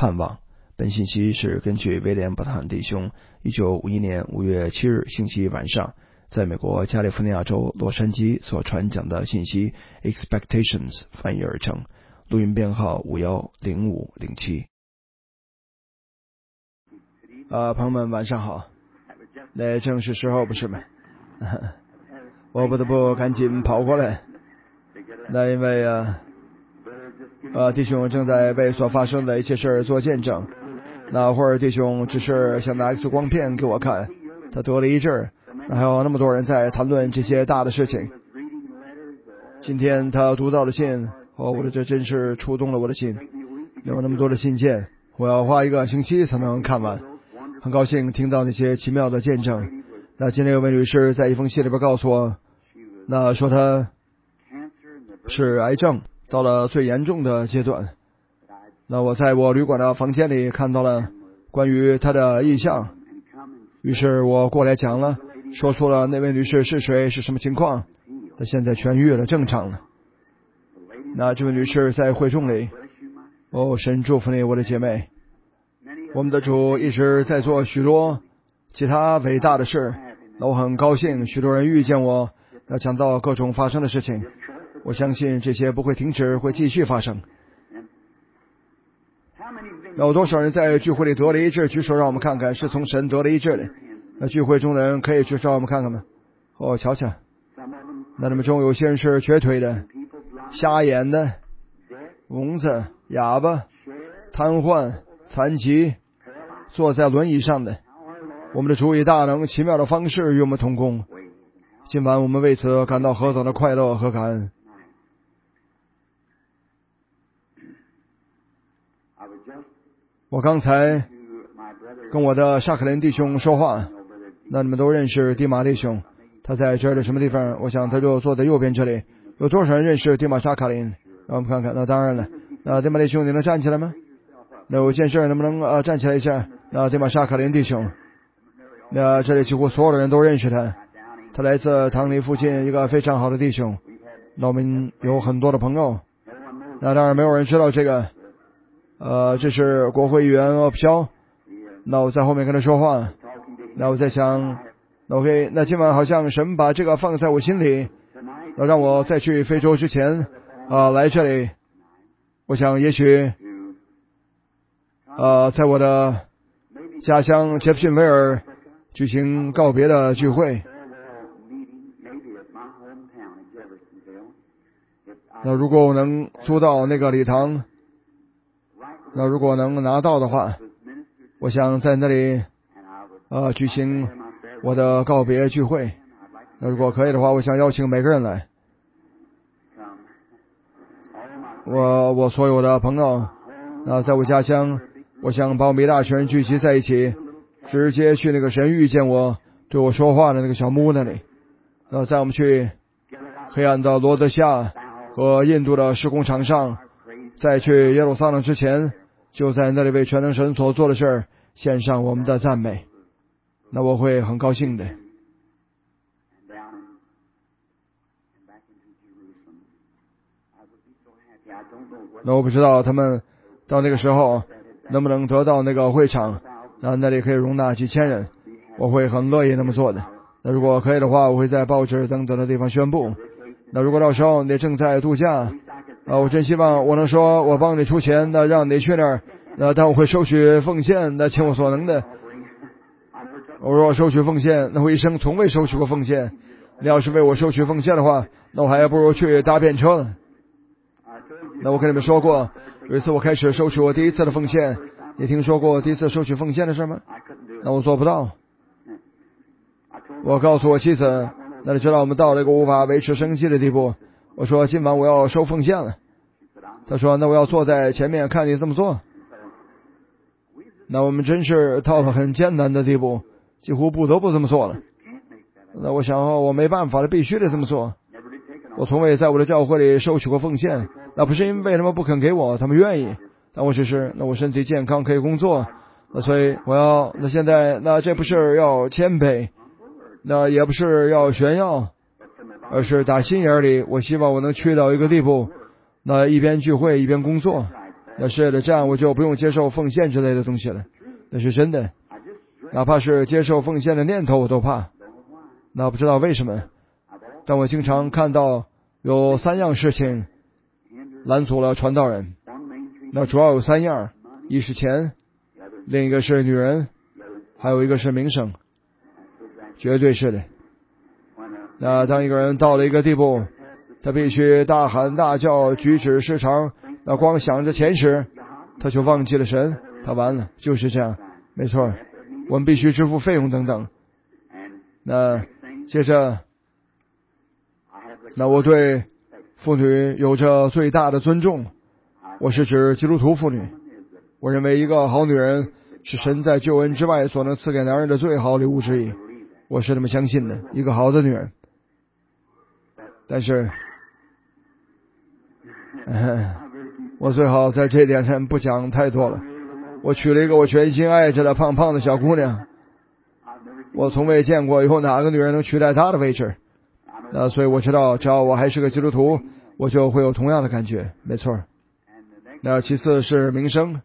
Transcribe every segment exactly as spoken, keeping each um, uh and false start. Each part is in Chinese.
盼望。本信息是根据威廉·伯特汉弟兄一九五一年五月七日星期一晚上在美国加利福尼亚州洛杉矶所传讲的信息 Expectations 翻译而成，录音编号五一零五零七。啊，朋友们晚上好。那正是时候不是吗？我不得不赶紧跑过来。那因为啊，呃，弟兄正在为所发生的一切事做见证。那会儿弟兄只是想拿 X 光片给我看，他得了一阵，那还有那么多人在谈论这些大的事情。今天他读到了信，哦，我的这真是触动了我的心，有那么多的信件，我要花一个星期才能看完。很高兴听到那些奇妙的见证。那今天有位女士在一封信里边告诉我，那说她是癌症到了最严重的阶段。那我在我旅馆的房间里看到了关于她的意向，于是我过来讲了，说出了那位女士是谁，是什么情况。她现在痊愈了，正常了。那这位女士在会众里，哦，神祝福你，我的姐妹。我们的主一直在做许多其他伟大的事，那我很高兴许多人遇见我，要讲到各种发生的事情。我相信这些不会停止，会继续发生。有多少人在聚会里得了医治？举手让我们看看，是从神得了医治的。那聚会中的人可以举手让我们看看吗？哦，瞧瞧，那他们中有些人是瘸腿的、瞎眼的、聋子、哑巴、瘫痪、残疾，坐在轮椅上的。我们的主以大能奇妙的方式与我们同工。今晚我们为此感到何等的快乐和感恩。我刚才跟我的沙克林弟兄说话，那你们都认识蒂马弟兄，他在这儿的什么地方？我想他就坐在右边这里。有多少人认识蒂马沙克林？让我们看看。那当然了，那蒂马弟兄你能站起来吗？那有件事能不能呃站起来一下？那蒂马沙克林弟兄，那这里几乎所有的人都认识他，他来自唐尼附近一个非常好的弟兄。那我们有很多的朋友，那当然没有人知道这个。呃，这是国会议员奥飘。那我在后面跟他说话。那我在想，那 OK， 那今晚好像神把这个放在我心里，要让我在去非洲之前啊、呃、来这里。我想也许呃在我的家乡杰弗逊维尔举行告别的聚会。那如果我能租到那个礼堂，那如果能拿到的话，我想在那里呃举行我的告别聚会。那如果可以的话，我想邀请每个人来。我我所有的朋友，那在我家乡，我想把我们一大群人聚集在一起，直接去那个神遇见我对我说话的那个小木屋那里。那在我们去黑暗的罗德夏和印度的施工场上，在去耶路撒冷之前，就在那里为全能神所做的事儿献上我们的赞美。那我会很高兴的。那我不知道他们到那个时候能不能得到那个会场，那那里可以容纳几千人，我会很乐意那么做的。那如果可以的话，我会在报纸等等的地方宣布。那如果到时候你正在度假啊，我真希望我能说我帮你出钱，那让你去那儿，那但我会收取奉献，那尽我所能的。我说收取奉献，那我一生从未收取过奉献。你要是为我收取奉献的话，那我还不如去搭便车了。那我跟你们说过，有一次我开始收取我第一次的奉献，你听说过第一次收取奉献的事吗？那我做不到。我告诉我妻子，那你知道我们到了一个无法维持生计的地步。我说今晚我要收奉献了。他说那我要坐在前面看你这么做。那我们真是到了很艰难的地步，几乎不得不这么做了。那我想我没办法了，必须得这么做。我从未在我的教会里收取过奉献，那不是因为他们不肯给我，他们愿意，但我只是那我身体健康可以工作，那所以我要那现在那这不是要谦卑，那也不是要炫耀，而是打心眼里我希望我能去到一个地步，那一边聚会一边工作， 那是的，这样我就不用接受奉献之类的东西了。那是真的，哪怕是接受奉献的念头我都怕。那不知道为什么，但我经常看到有三样事情拦阻了传道人。那主要有三样，一是钱，另一个是女人，还有一个是名声。绝对是的。那当一个人到了一个地步，他必须大喊大叫，举止失常，那光想着钱时，他就忘记了神，他完了。就是这样，没错，我们必须支付费用等等。那接着，那我对妇女有着最大的尊重，我是指基督徒妇女。我认为一个好女人是神在救恩之外所能赐给男人的最好礼物之一，我是这么相信的，一个好的女人。但是呃我最好在这点上不讲太多了。我娶了一个我全心爱着的胖胖的小姑娘，我从未见过有哪个女人能取代她的位置。那所以我知道，只要我还是个基督徒，我就会有同样的感觉。没错。那其次是名声。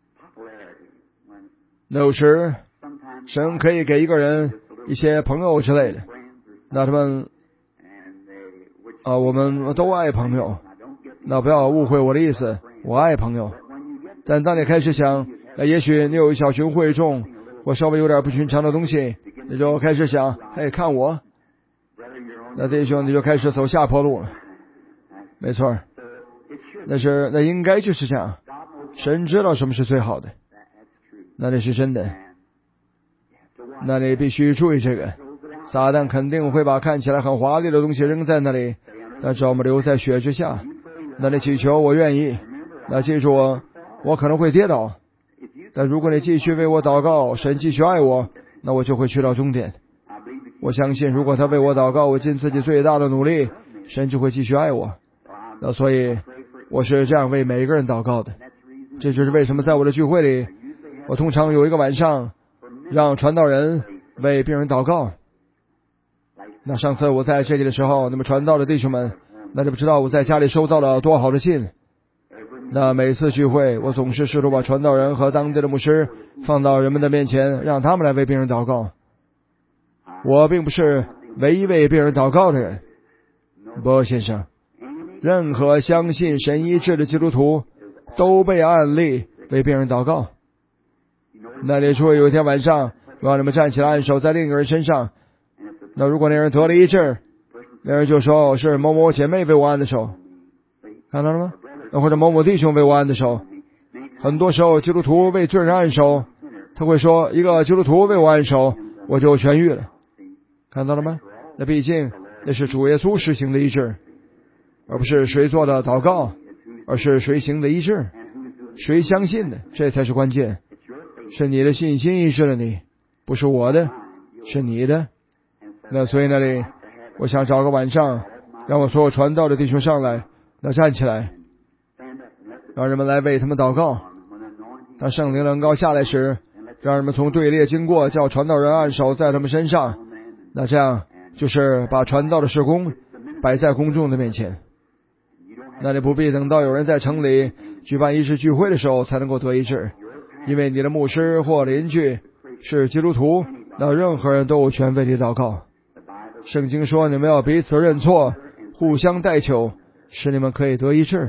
那有时神可以给一个人一些朋友之类的，那他们啊，我们都爱朋友，那不要误会我的意思，我爱朋友。但当你开始想，那也许你有一小群会众或稍微有点不寻常的东西，你就开始想，嘿，看我，那弟兄你就开始走下坡路了。没错，那是那应该就是这样。神知道什么是最好的，那那是真的。那你必须注意这个，撒旦肯定会把看起来很华丽的东西扔在那里，但只要我们留在血之下。那你祈求我愿意，那记住我我可能会跌倒，但如果你继续为我祷告，神继续爱我，那我就会去到终点。我相信如果他为我祷告，我尽自己最大的努力，神就会继续爱我。那所以我是这样为每一个人祷告的。这就是为什么在我的聚会里，我通常有一个晚上让传道人为病人祷告。那上次我在这里的时候，那么传道的弟兄们，那就不知道我在家里收到了多好的信。那每次聚会，我总是试图把传道人和当地的牧师放到人们的面前，让他们来为病人祷告。我并不是唯一为病人祷告的人，不，先生，任何相信神医治的基督徒都被按立为病人祷告。那你说有一天晚上，我让你们站起来按手在另一个人身上，那如果那人得了医治，那人就说是某某姐妹为我按的手，看到了吗？那或者某某弟兄为我按的手。很多时候基督徒为罪人按手，他会说一个基督徒为我按手，我就痊愈了，看到了吗？那毕竟那是主耶稣实行的医治，而不是谁做的祷告，而是谁行的医治，谁相信的，这才是关键。是你的信心医治了你，不是我的，是你的。那所以那里我想找个晚上，让我所有传道的弟兄上来，那站起来，让人们来为他们祷告。当圣灵的恩膏下来时，让人们从队列经过，叫传道人按手在他们身上。那这样就是把传道的事工摆在公众的面前。那你不必等到有人在城里举办医治聚会的时候才能够得医治，因为你的牧师或邻居是基督徒，那任何人都有权为你祷告。圣经说你们要彼此认错，互相代求，使你们可以得医治。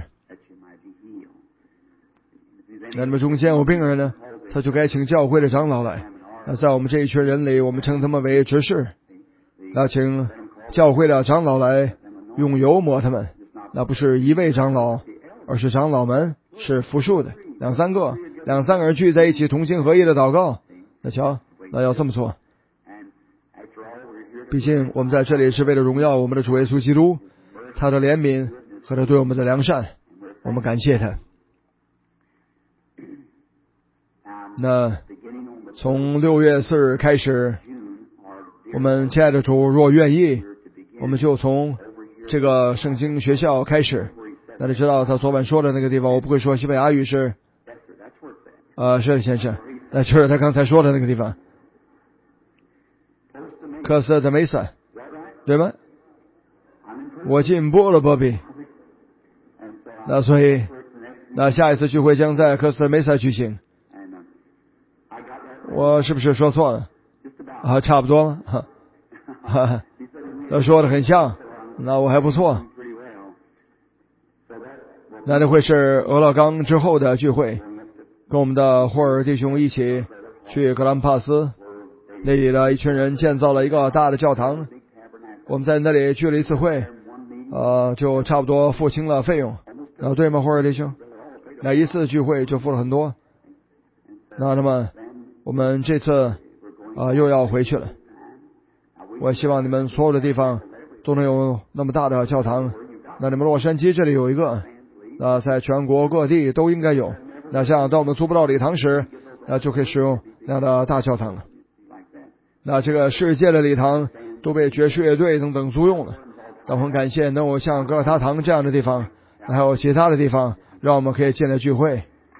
那你们中间有病人呢，他就该请教会的长老来。那在我们这一群人里，我们称他们为执事。那请教会的长老来用油抹他们，那不是一位长老，而是长老们，是复数的，两三个两三个人聚在一起同心合意的祷告。那瞧，那要这么做，毕竟我们在这里是为了荣耀我们的主耶稣基督，他的怜悯和他对我们的良善，我们感谢他。那从六月四日开始，我们亲爱的主若愿意，我们就从这个圣经学校开始。那你知道他昨晚说的那个地方，我不会说西班牙语是呃，是的先生，那就是他刚才说的那个地方，科斯特梅萨，对吗？我进步了，波比。那所以那下一次聚会将在科斯特梅塞举行。我是不是说错了？啊，差不多吗？哈，哈，他说的很像，那我还不错。那这会是俄勒冈之后的聚会，跟我们的霍尔弟兄一起去格兰帕斯，那里的一群人建造了一个大的教堂，我们在那里聚了一次会，呃，就差不多付清了费用，啊，对吗，霍尔弟兄？那一次聚会就付了很多。那那么我们这次啊、呃、又要回去了。我希望你们所有的地方都能有那么大的教堂。那你们洛杉矶这里有一个，那在全国各地都应该有。那像当我们租不到礼堂时，那就可以使用那样的大教堂了。那这个世界的礼堂都被爵士乐队等等租用了。那我很感谢能有像格尔塔堂这样的地方，还有其他的地方，让我们可以建立聚会。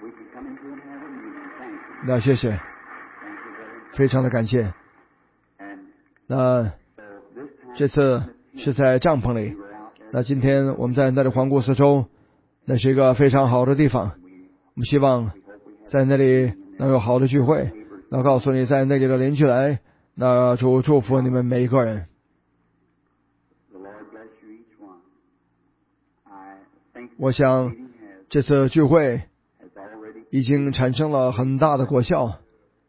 那谢谢，非常的感谢。那这次是在帐篷里，那今天我们在那里环顾四周，那是一个非常好的地方。我们希望在那里能有好的聚会。那告诉你，在那里的邻居来，那主祝福你们每一个人。我想这次聚会已经产生了很大的果效。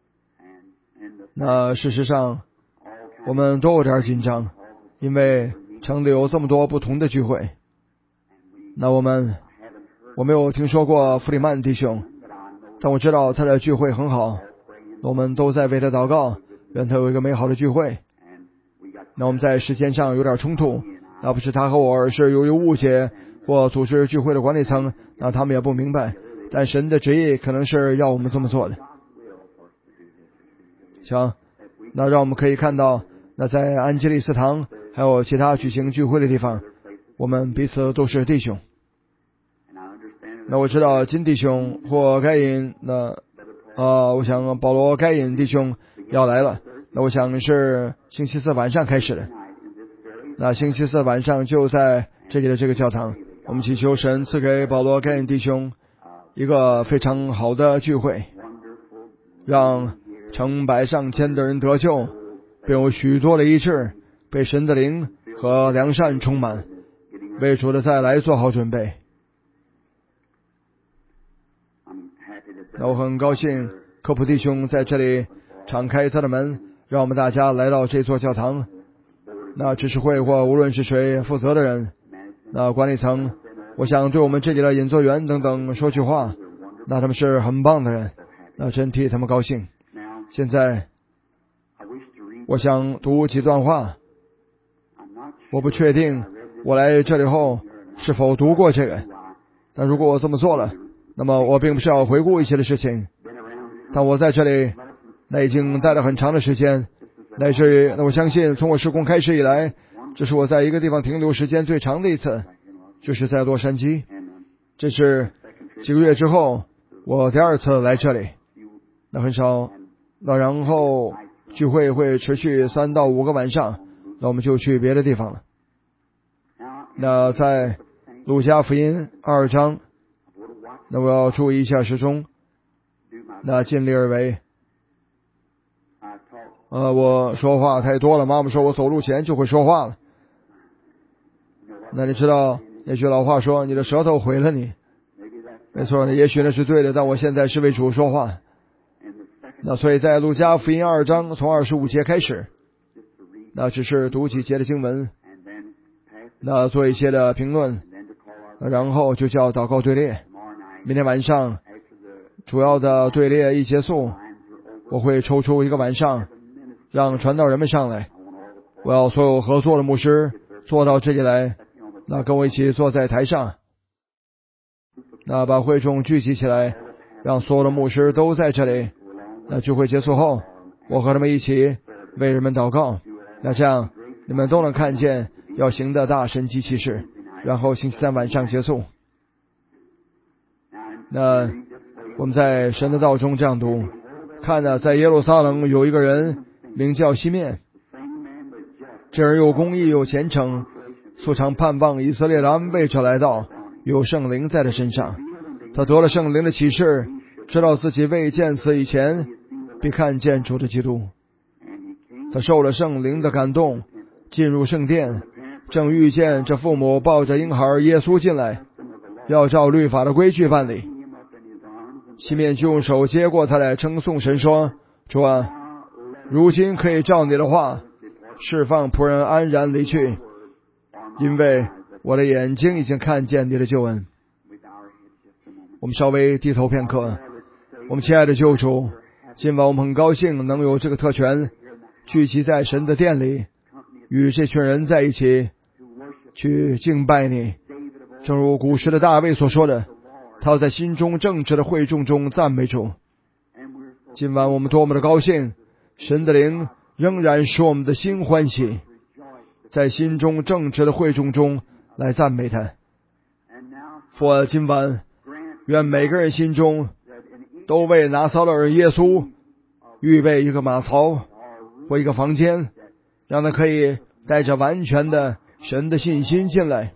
那事实上我们都有点紧张，因为城里有这么多不同的聚会。那我们我没有听说过弗里曼弟兄，但我知道他的聚会很好，我们都在为他祷告，愿他有一个美好的聚会。那我们在时间上有点冲突，那不是他和我，而是由于误解或组织聚会的管理层，那他们也不明白，但神的旨意可能是要我们这么做的。行，那让我们可以看到，那在安吉利斯堂还有其他举行聚会的地方，我们彼此都是弟兄。那我知道金弟兄或该隐，那呃，我想保罗该隐弟兄要来了。那我想是星期四晚上开始的。那星期四晚上就在这里的这个教堂，我们祈求神赐给保罗该隐弟兄一个非常好的聚会，让成百上千的人得救，并有许多的医治，被神的灵和良善充满，为主的再来做好准备。那我很高兴科普弟兄在这里敞开他的门，让我们大家来到这座教堂。那执事会或无论是谁负责的人，那管理层，我想对我们这里的引作员等等说句话，那他们是很棒的人，那真替他们高兴。现在我想读几段话，我不确定我来这里后是否读过这个，但如果我这么做了，那么我并不是要回顾一些的事情，但我在这里那已经待了很长的时间，乃至于那我相信从我事工开始以来，这是我在一个地方停留时间最长的一次，就是在洛杉矶。这是几个月之后我第二次来这里，那很少，那然后聚会会持续三到五个晚上，那我们就去别的地方了。那在路加福音二章，那我要注意一下时钟，那尽力而为。呃，我说话太多了，妈妈说我走路前就会说话了。那你知道那句老话说，你的舌头毁了你。没错，那也许那是对的，但我现在是为主说话。那所以在路加福音二章从二十五节开始，那只是读几节的经文，那做一些的评论，然后就叫祷告队列。明天晚上主要的队列一结束，我会抽出一个晚上让传道人们上来，我要所有合作的牧师坐到这里来，那跟我一起坐在台上，那把会众聚集起来，让所有的牧师都在这里。那聚会结束后，我和他们一起为人们祷告，那这样你们都能看见要行的大神迹奇事。然后星期三晚上结束。那我们在神的道中这样读，看呢，在耶路撒冷有一个人名叫西面，这人又公义又虔诚，素常盼望以色列的安慰者来到，有圣灵在他身上。 他得了圣灵的启示，知道自己未见死以前必看见主的基督。他受了圣灵的感动，进入圣殿，正遇见这父母抱着婴孩耶稣进来，要照律法的规矩办理。西面就用手接过他来，称颂神说：主啊，如今可以照你的话释放仆人安然离去，因为我的眼睛已经看见你的救恩。我们稍微低头片刻。我们亲爱的救主，今晚我们很高兴能有这个特权，聚集在神的殿里，与这群人在一起去敬拜你。正如古时的大卫所说的，他在心中正直的会众中赞美主。今晚我们多么的高兴，神的灵仍然使我们的心欢喜，在心中正直的会众中来赞美他。父啊，今晚愿每个人心中都为拿撒勒人耶稣预备一个马槽或一个房间，让他可以带着完全的神的信心进来，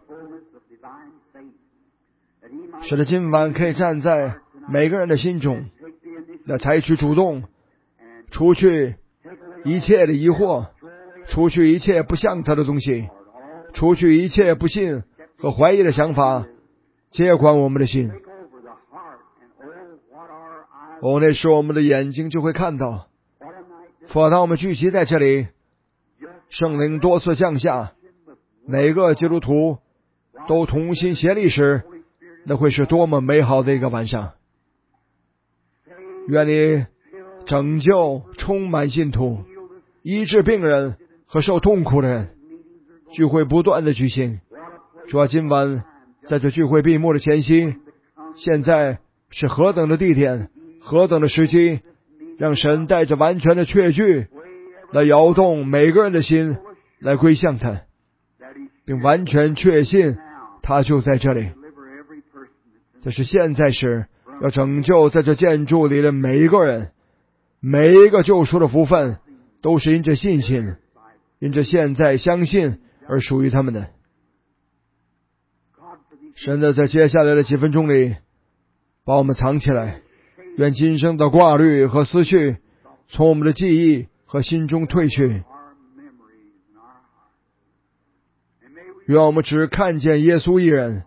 使得今晚可以站在每个人的心中，来采取主动，除去一切的疑惑，除去一切不像他的东西，除去一切不信和怀疑的想法，接管我们的心。哦，那时我们的眼睛就会看到，否当我们聚集在这里，圣灵多次降下，每个基督徒都同心协力时，那会是多么美好的一个晚上。愿你拯救充满信徒，医治病人和受痛苦的人，聚会不断的举行。主啊，今晚在这聚会闭幕的前夕，现在是何等的地点，何等的时机，让神带着完全的确据来摇动每个人的心，来归向他，并完全确信他就在这里。这是现在时，要拯救在这建筑里的每一个人，每一个救赎的福分都是因着信心，因着现在相信而属于他们的。神的在接下来的几分钟里把我们藏起来，愿今生的挂虑和思绪从我们的记忆和心中退去，愿我们只看见耶稣一人。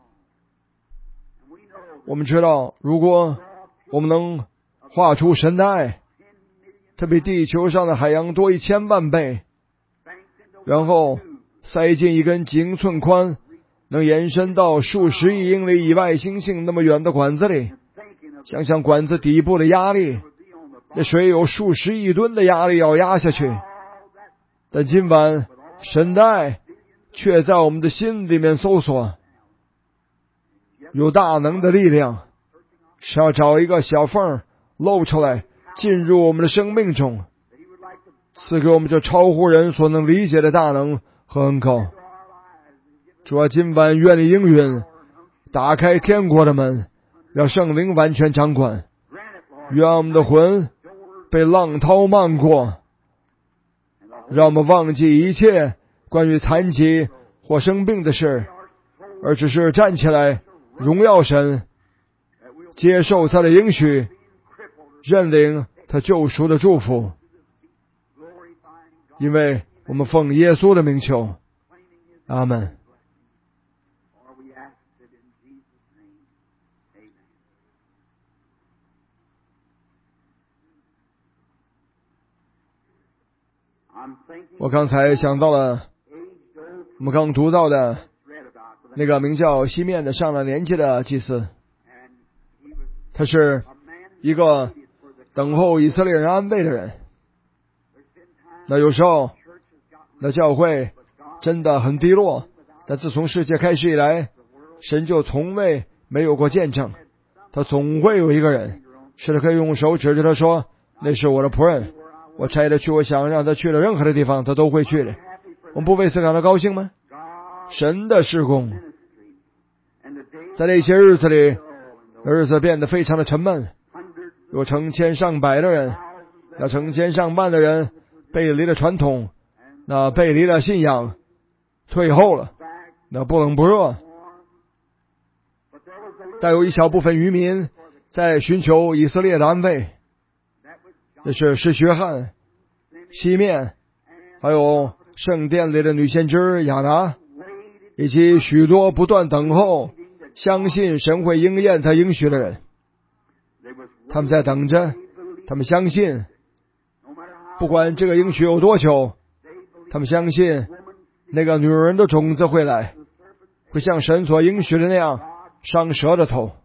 我们知道，如果我们能画出神的爱，它比地球上的海洋多一千万倍，然后塞进一根几英寸宽，能延伸到数十亿英里以外星星那么远的管子里，想想管子底部的压力，那水有数十亿吨的压力要压下去。但今晚神的爱却在我们的心里面搜索，有大能的力量，是要找一个小缝露出来，进入我们的生命中，赐给我们这超乎人所能理解的大能和恩膏。主啊，今晚愿你应允，打开天国的门，让圣灵完全掌管，愿我们的魂被浪涛漫过，让我们忘记一切关于残疾或生病的事，而只是站起来荣耀神，接受他的应许，认领他救赎的祝福。因为我们奉耶稣的名求，阿们。我刚才想到了我们刚读到的那个名叫西面的上了年纪的祭司，他是一个等候以色列人安慰的人。那有时候那教会真的很低落，但自从世界开始以来，神就从未没有过见证，他总会有一个人是他可以用手指着他说，那是我的仆人，我差他去我想让他去的任何的地方他都会去的。我们不为此感到高兴吗？神的事工在那些日子里，日子变得非常的沉闷，有成千上百的人，那成千上万的人背离了传统，那背离了信仰，退后了，那不冷不热。 但有一小部分渔民在寻求以色列的安慰。这是使约翰、西面，还有圣殿里的女先知亚拿，以及许多不断等候相信神会应验他应许的人。他们在等着，他们相信，不管这个应许有多久，他们相信那个女人的种子会来，会像神所应许的那样伤蛇的头。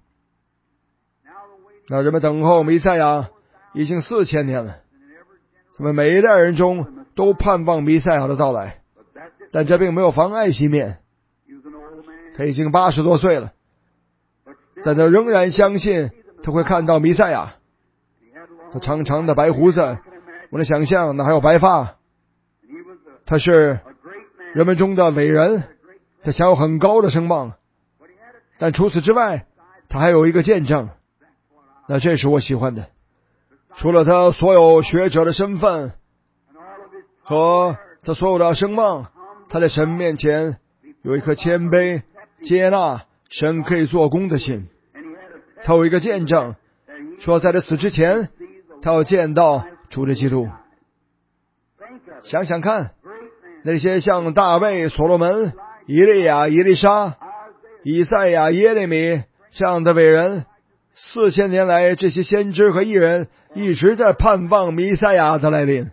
那人们等候弥赛亚已经四千年了，他们每一代人中都盼望弥赛亚的到来，但这并没有妨碍西面，他已经八十多岁了，但他仍然相信他会看到弥赛亚。他长长的白胡子，我能想象那还有白发。他是人们中的伟人，他享有很高的声望，但除此之外他还有一个见证，那这是我喜欢的。除了他所有学者的身份和他所有的声望，他在神面前有一颗谦卑接纳神可以做工的心。他有一个见证，说在他死之前他要见到主的基督。想想看，那些像大卫、所罗门、以利亚、以利沙、以赛亚、耶利米这样的伟人，四千年来这些先知和艺人一直在盼望弥赛亚的来临。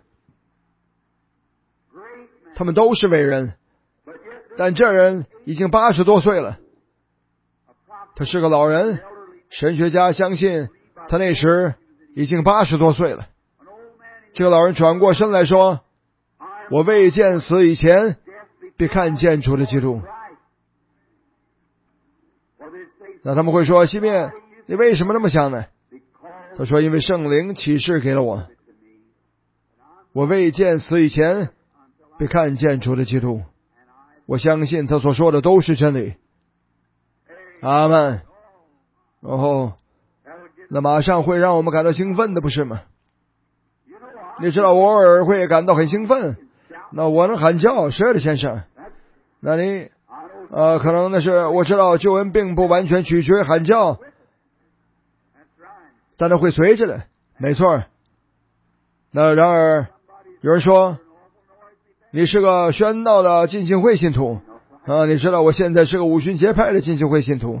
他们都是伟人，但这人已经八十多岁了，他是个老人。神学家相信他那时已经八十多岁了。这个老人转过身来说，我未见死以前必看见主的基督。那他们会说，西面你为什么那么想呢？他说，因为圣灵启示给了我，我未见死以前必看见主的基督。我相信他所说的都是真理。阿们。然后那马上会让我们感到兴奋的，不是吗？你知道我偶尔会感到很兴奋，那我能喊叫，是的先生。那你呃，可能那是我知道救恩并不完全取决于喊叫，但它会随着的，没错。那然而有人说你是个喧闹的浸信会信徒啊，你知道我现在是个五旬节派的浸信会信徒，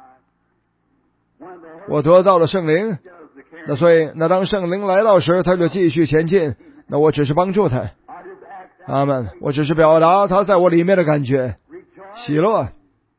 我得到了圣灵，那所以那当圣灵来到时，他就继续前进，那我只是帮助他。阿们，我只是表达他在我里面的感觉，喜乐。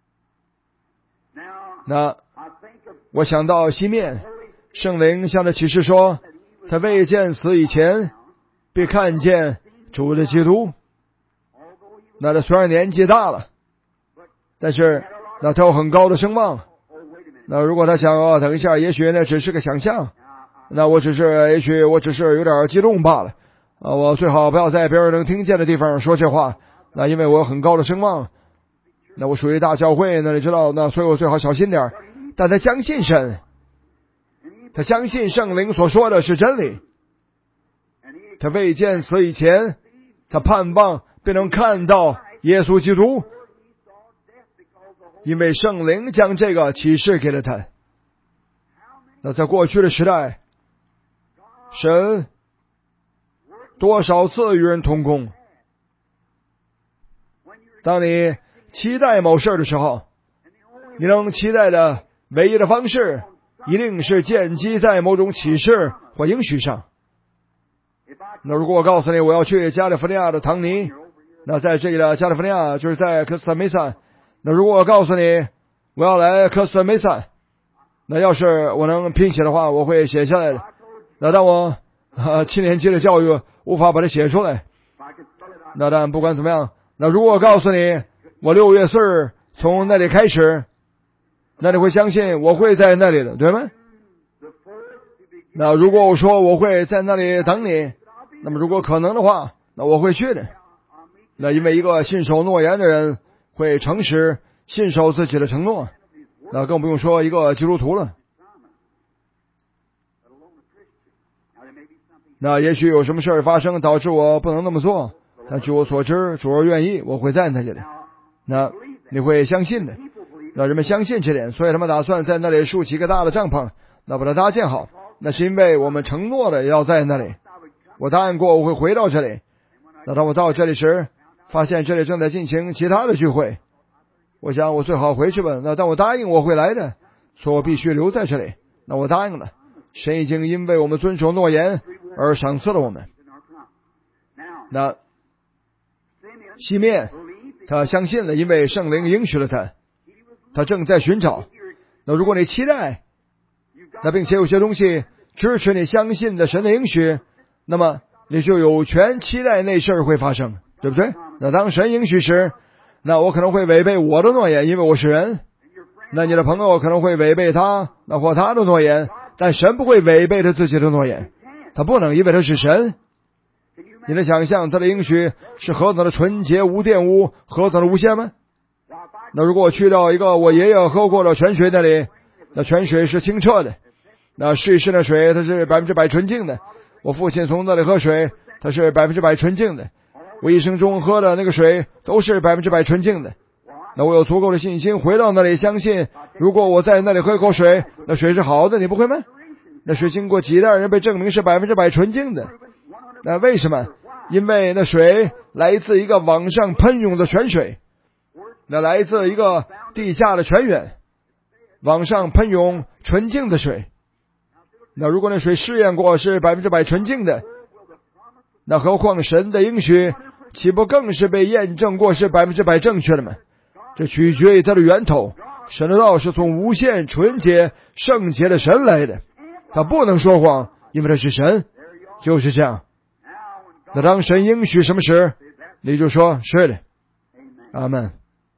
那我想到西面，圣灵向他启示说，他未见死以前必看见主的基督。那他虽然年纪大了，但是那他有很高的声望。那如果他想哦，等一下，也许那只是个想象，那我只是也许我只是有点激动罢了啊！我最好不要在别人能听见的地方说这话，那因为我有很高的声望，那我属于大教会，那你知道，那所以我最好小心点。但他相信神，他相信圣灵所说的是真理。他未见死以前，他盼望并能看到耶稣基督，因为圣灵将这个启示给了他。那在过去的时代，神多少次与人同工。当你期待某事的时候，你能期待的唯一的方式一定是建基在某种启示或应许上。那如果我告诉你我要去加利福尼亚的唐尼，那在这里的加利福尼亚就是在科斯特梅萨，那如果我告诉你我要来科斯特梅萨，那要是我能拼写的话，我会写下来的。那当我呃七年级的教育无法把它写出来，那但不管怎么样，那如果我告诉你我六月四日从那里开始，那你会相信我会在那里的，对吗？那如果我说我会在那里等你，那么如果可能的话，那我会去的。那因为一个信守诺言的人会诚实信守自己的承诺，那更不用说一个基督徒了。那也许有什么事儿发生导致我不能那么做，但据我所知，主若愿意，我会在那里的。那你会相信的。 那人们相信这点，所以他们打算在那里竖起一个大的帐篷，那把它搭建好。那是因为我们承诺了要在那里，我答应过我会回到这里。那当我到这里时，发现这里正在进行其他的聚会，我想我最好回去吧。那当我答应我会来的，所以我必须留在这里。那我答应了，神已经因为我们遵守诺言而赏赐了我们。那西面他相信了，因为圣灵应许了他，他正在寻找。那如果你期待，那并且有些东西支持你相信的神的应许，那么你就有权期待那事儿会发生，对不对？那当神应许时，那我可能会违背我的诺言，因为我是人。那你的朋友可能会违背他那或他的诺言，但神不会违背他自己的诺言，他不能，因为他是神。你能想象他的应许是何等的纯洁无玷污，何等的无限吗？那如果我去到一个我爷爷喝过的泉水那里，那泉水是清澈的，那试一试那水它是百分之百纯净的。我父亲从那里喝水，它是百分之百纯净的。我一生中喝的那个水都是百分之百纯净的。那我有足够的信心回到那里，相信如果我在那里喝一口水，那水是好的，你不会吗？那水经过几代人被证明是百分之百纯净的。那为什么？因为那水来自一个往上喷涌的泉水，那来自一个地下的泉源，往上喷涌纯净的水。那如果那水试验过是百分之百纯净的，那何况神的应许岂不更是被验证过是百分之百正确的吗？这取决于它的源头。神的道是从无限纯洁圣洁的神来的，他不能说谎，因为他是神，就是这样。那当神应许什么时，你就说是的，阿们。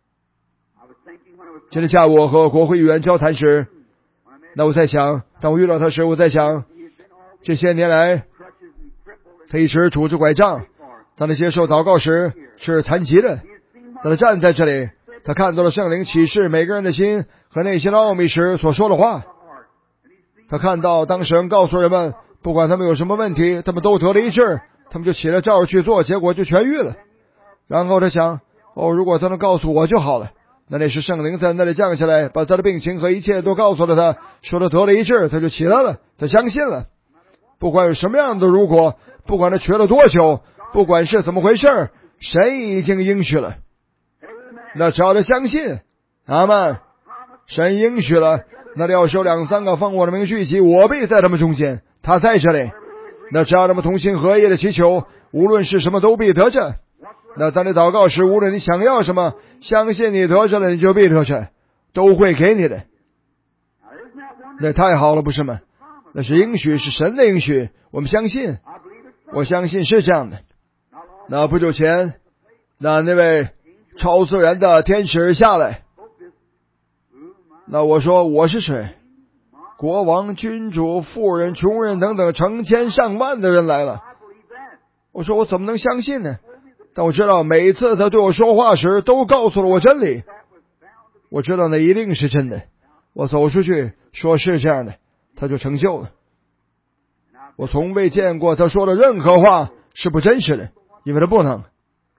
今天下午我和国会议员交谈时，那我在想，当我遇到他时，我在想，这些年来他一直拄着拐杖，当他接受祷告时是残疾的。当他站在这里，他看到了圣灵启示每个人的心和内心的奥秘时所说的话。他看到当神告诉人们，不管他们有什么问题，他们都得了医治，他们就起来照着去做，结果就痊愈了。然后他想，哦，如果他能告诉我就好了。那那是圣灵在那里降下来，把他的病情和一切都告诉了他，说他得了医治，他就起来了，他相信了。不管有什么样的如果，不管他瘸了多久，不管是怎么回事，神已经应许了。那只要他相信，阿们，神应许了，那里要是有两三个奉我的名聚集，我必在他们中间，他在这里。那只要他们同心合意的祈求，无论是什么都必得着。那当你祷告时，无论你想要什么，相信你得着了，你就必得着，都会给你的。那太好了，不是吗？那是应许，是神的应许，我们相信，我相信是这样的。那不久前，那那位超自然的天使下来，那我说我是谁？国王、君主、富人、穷人等等成千上万的人来了。我说我怎么能相信呢？但我知道每次他对我说话时都告诉了我真理，我知道那一定是真的。我走出去说是这样的，他就成就了。我从未见过他说的任何话是不真实的，因为他不能，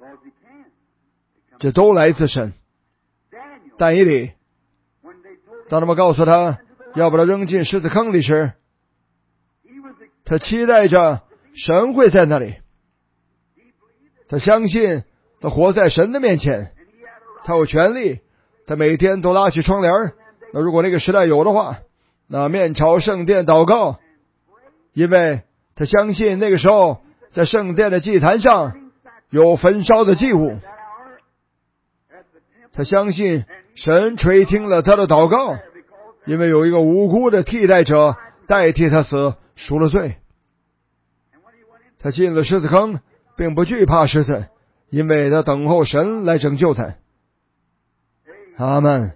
这都来自神。但以理，当他们告诉他要把他扔进狮子坑里时，他期待着神会在那里，他相信他活在神的面前，他有权利，他每天都拉起窗帘，那如果那个时代有的话，那面朝圣殿祷告，因为他相信那个时候在圣殿的祭坛上有焚烧的祭物，他相信神垂听了他的祷告，因为有一个无辜的替代者代替他死，赎了罪。他进了狮子坑，并不惧怕狮子，因为他等候神来拯救他。阿们。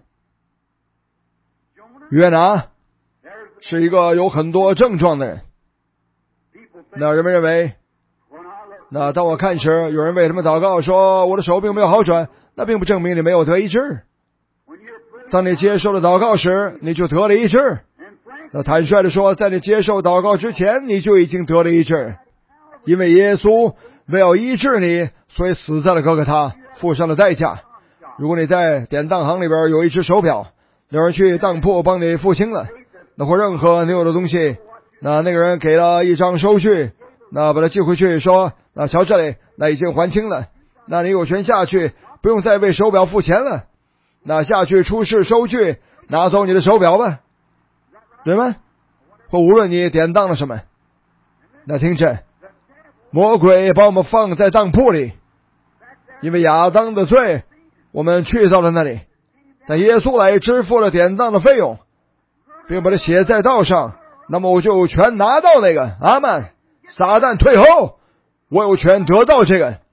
约拿是一个有很多症状的人，那人们认为，那当我看时，有人为他们祷告说我的手并没有好转，那并不证明你没有得医治。当你接受了祷告时，你就得了医治。那坦率的说，在你接受祷告之前，你就已经得了医治，因为耶稣为要医治你，所以死在了哥哥他，付上了代价。 如果你在典当行里边有一只手表，有人去当铺帮你付清了，那或任何你有的东西，那那个人给了一张收据，那把它寄回去说，那瞧这里，那已经还清了，那你有权下去，不用再为手表付钱了，那下去出示收据，拿走你的手表吧，对吗？或无论你典当了什么，那听着，魔鬼把我们放在当铺里，因为亚当的罪，我们去到了那里，但耶稣来支付了典当的费用，并把它写在道上，那么我就有权拿到那个。阿们。撒旦退后，我有权得到这个。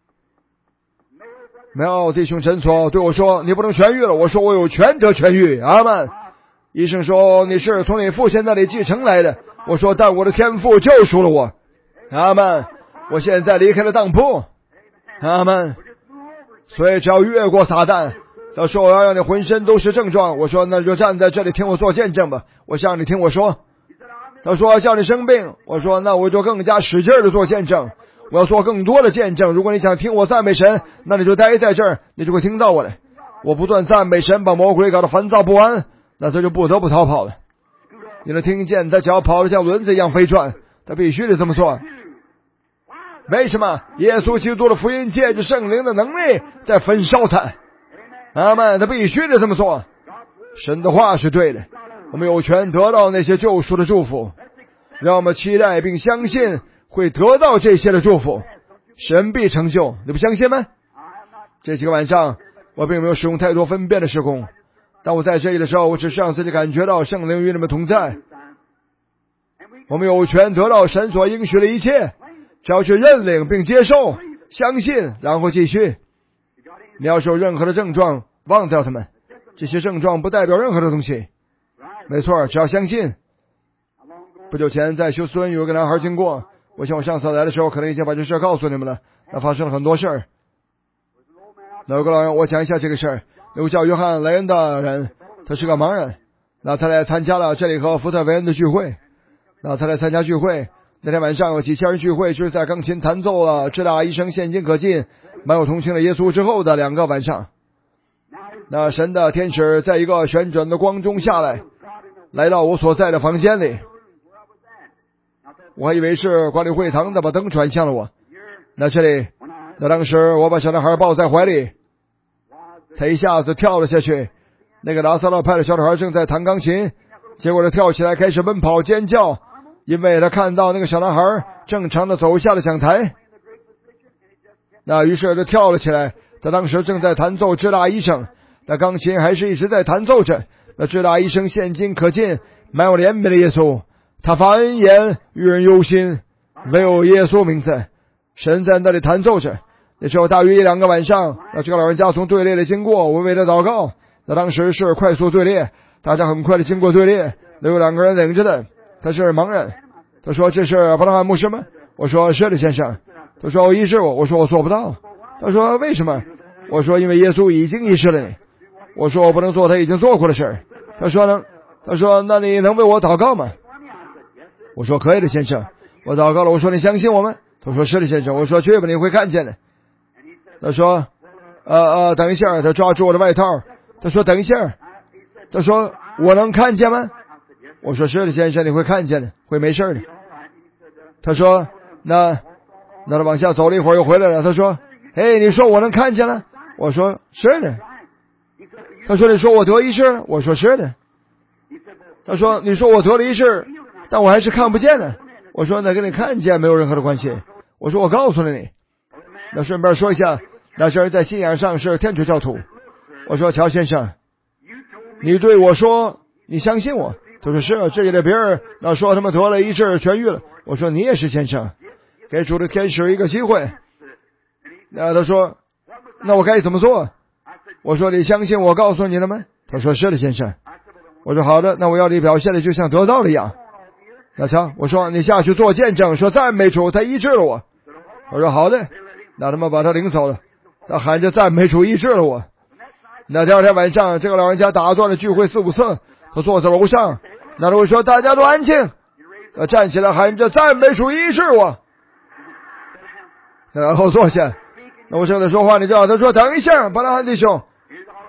没有弟兄诊所对我说你不能痊愈了，我说我有权得痊愈。阿们。医生说你是从你父亲那里继承来的，我说但我的天父救赎了我。阿们。我现在离开了当铺。阿们。所以只要越过撒旦，他说我要让你浑身都是症状，我说那就站在这里听我做见证吧，我向你听我说。他说叫你生病，我说那我就更加使劲的做见证，我要做更多的见证。如果你想听我赞美神，那你就待在这儿，你就会听到我的。我不断赞美神，把魔鬼搞得烦躁不安，那他就不得不逃跑了。你能听见他脚跑得像轮子一样飞转，他必须得这么做。为什么？耶稣基督的福音借着圣灵的能力在焚烧他。阿们。他必须得这么做。神的话是对的，我们有权得到那些救赎的祝福，让我们期待并相信会得到这些的祝福，神必成就。你不相信吗？这几个晚上我并没有使用太多分辨的时空，当我在这里的时候，我只是让自己感觉到圣灵与你们同在。我们有权得到神所应许的一切，只要去认领并接受，相信，然后继续。你要是有任何的症状，忘掉他们，这些症状不代表任何的东西。没错，只要相信。不久前在休斯敦有一个男孩经过，我想我上次来的时候可能已经把这事告诉你们了。那发生了很多事儿。那有个老人，我讲一下这个事儿。有个叫约翰莱恩的人，他是个盲人，那他来参加了这里和福特维恩的聚会。那他来参加聚会，那天晚上有几千人聚会，就是在钢琴弹奏了至大医生现今可近满有同情的耶稣之后的两个晚上。那神的天使在一个旋转的光中下来，来到我所在的房间里。我还以为是管理会堂的把灯转向了我。那这里，那当时我把小男孩抱在怀里，他一下子跳了下去。那个拿撒勒派的小女孩正在弹钢琴，结果他跳起来开始奔跑尖叫，因为他看到那个小男孩正常的走下了讲台。那于是他跳了起来，他当时正在弹奏至大医生，那钢琴还是一直在弹奏着。那至大医生现今可近满有怜悯的耶稣，他发恩言与人忧心，唯有耶稣名字。神在那里弹奏着。那时候大约一两个晚上，那这个老人家从队列里经过，我为他祷告。那当时是快速队列，大家很快的经过队列，那有两个人领着的，他是盲人。他说这是伯拉罕牧师吗？我说是的先生。他说医治我，我说我做不到。他说为什么？我说因为耶稣已经医治了你。我说我不能做他已经做过的事儿。他说能，他说那你能为我祷告吗？我说可以的先生，我祷告了。我说你相信我吗？他说是的先生。我说去吧，你会看见的。他说呃呃等一下，他抓住我的外套。他说等一下，他说我能看见吗？我说是的先生，你会看见的，会没事的。他说那那他往下走了一会儿又回来了。他说嘿，你说我能看见了？我说是的。他说你说我得医治了？我说是的。他说你说我得了医治，但我还是看不见呢。我说那跟你看见没有任何的关系。我说我告诉了你。那顺便说一下，那这人在信仰上是天主教徒。我说乔先生，你对我说你相信我。他说是，这里的别人那说他们得了医治痊愈了。我说你也是先生，给主的天使一个机会。那他说那我该怎么做？我说你相信我告诉你了吗？他说是的先生。我说好的，那我要你表现的就像得到了一样。那行，我说你下去做见证，说赞美主他医治了我。我说好的，那他们把他领走了，他喊着赞美主医治了我。那第二天晚上，这个老人家打断了聚会四五次，他坐在楼上。那我说大家都安静，他站起来喊着赞美主医治我，然后坐下。那我正在说话，你知道他说等一下，巴拉罕弟兄，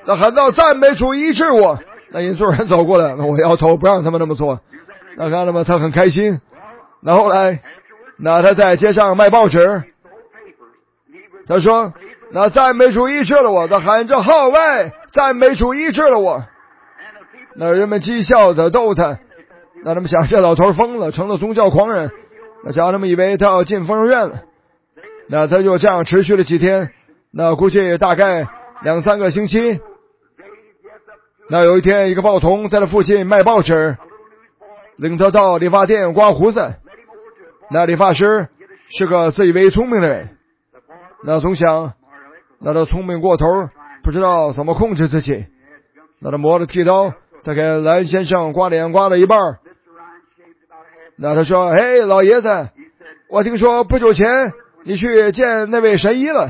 他喊道赞美主医治我。那印度人走过来，那我摇头不让他们那么做。那看到吗？他很开心。那后来，那他在街上卖报纸，他说那赞美主医治了我，他喊着号外赞美主医治了我。那人们讥笑他逗他，那他们想这老头疯了，成了宗教狂人。那叫他们以为他要进疯人院了。那他就这样持续了几天，那估计大概两三个星期。那有一天，一个报童在他附近卖报纸，领他到理发店刮胡子。那理发师是个自以为聪明的人，那总想那他聪明过头，不知道怎么控制自己。那他磨着剃刀，他给蓝先生刮脸刮了一半。那他说嘿老爷子，我听说不久前你去见那位神医了。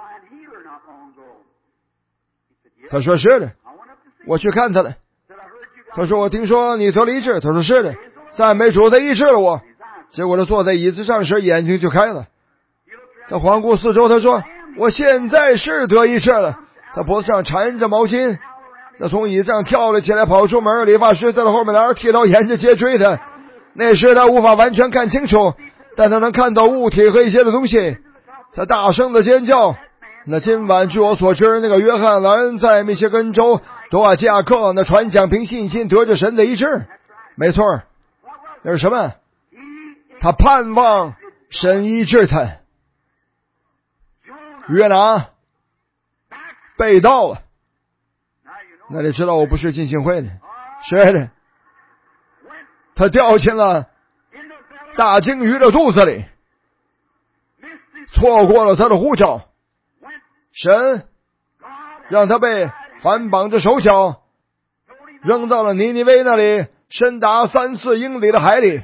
他说是的，我去看他了。他说我听说你得了医治。他说是的，赞美主，他医治了我。结果他坐在椅子上时眼睛就开了。他环顾四周，他说我现在是得医治了。他脖子上缠着毛巾，他从椅子上跳了起来跑出门。理发师在他后面拿着剃刀沿着街追他。那时他无法完全看清楚，但他能看到物体和一些的东西。他大声的尖叫。那今晚据我所知，那个约翰兰在密歇根州多瓦基亚克那传讲凭信心得着神的医治。没错，那是什么？他盼望神医治他。约拿被盗了。那你知道我不是浸信会的，是的，他掉进了大鲸鱼的肚子里，错过了他的呼召。神让他被反绑着手脚扔到了尼尼微那里深达三四英里的海里。